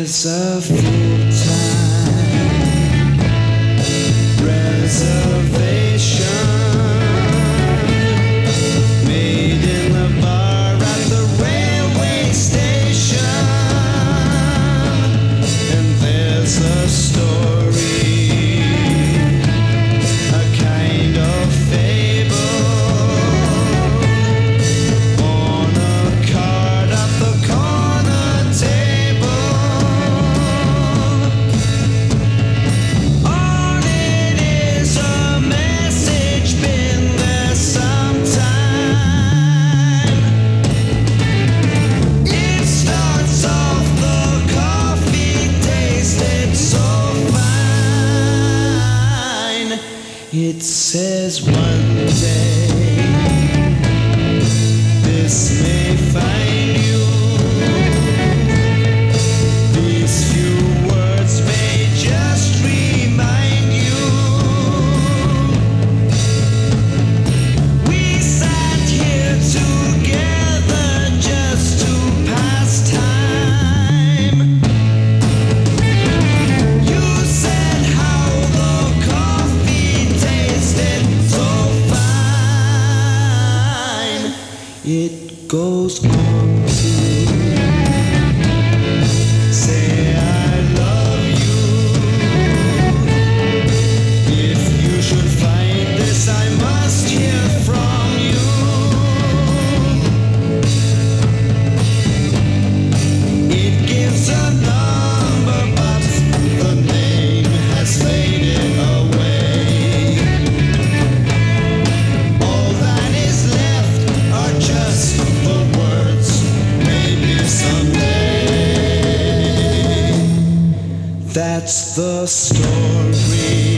There's a full-time reservation made in the bar at the railway station, and there's a story, a kind of fable, on a card at the corner table. On it is a message, been there sometime. It starts off, the coffee tasted so fine. It says one day this may find you. These few words may just remind you. We sat here together just to pass time. You said how the coffee tasted so fine. It goes on to say I love you. If you should find this, I must hear from you. It gives a number, but the name has faded away. All that is left are just the words, maybe someday. That's the story.